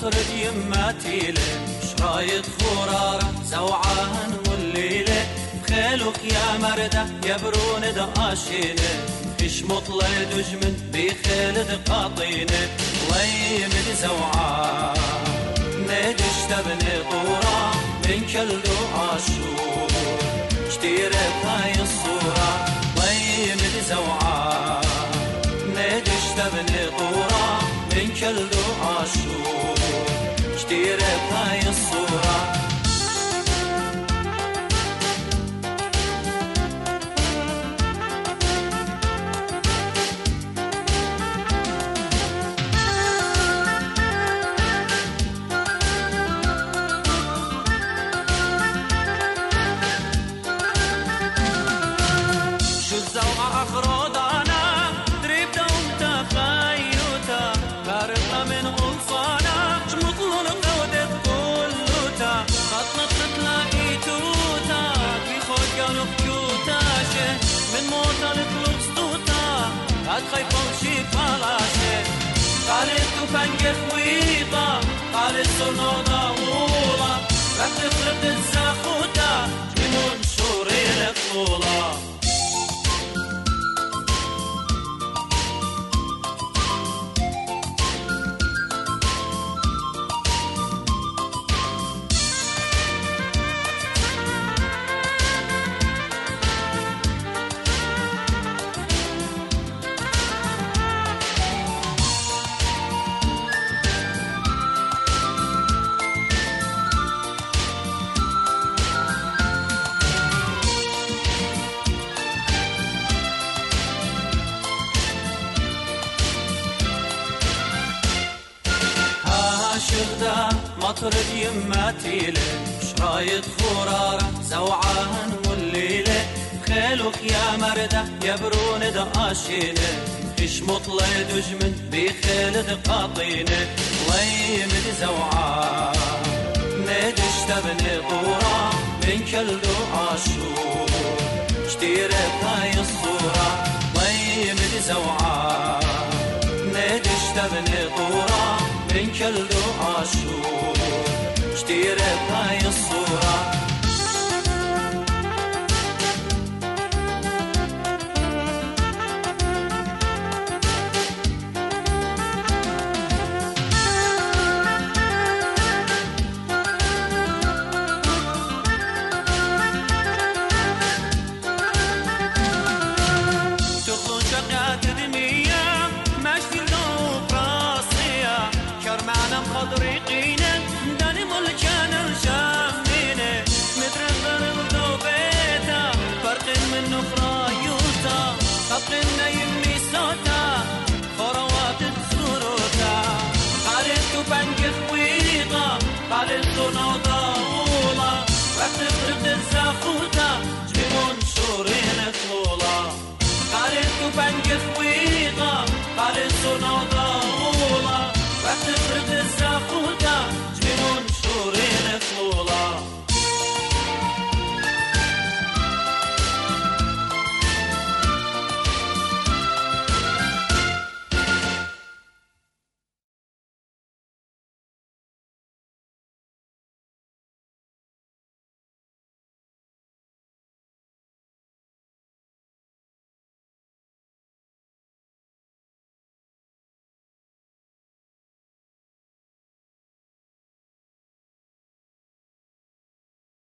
مطرد يماتيله شرايط خرارة زوعان والليلة بخيلك يا مردة يا برون دقاشينه فيش مطلع دجمن بخيل دقاطينه ويمد زوعان ندش تبني طورة من كلدو عاشور اشتيرت هاي الصورة ويمد زوعان ندش تبني طورة من كلدو عاشور اشتيرت هاي الصورة زوعة أخرودانا دريب دوم تخيوتا بارقة من غلصانا شمطلون قودت كلوتا خطنة تلاقي توتا في خود قالوا بكوتاشه من موتا لطلق سطوتا قد خيفة وشي فلاشه قالت وفنق خويطة قالت صنو ضاولا رفت خربت الزاخوتا جمون شوري لطولة شغدا مطرد يماتيله شرايط خرارة زوعان والليلة خيلك يا مردة يا برون دقاشينه فيش مطلع دجمن بخيل دقاطينه ويمد زوعان ندش تبني طورة من كلدو عاشور اشتيرت هاي الصورة ويمد زوعان ندش تبني طورة من كلدو عاشور اشتيرت هاي الصورة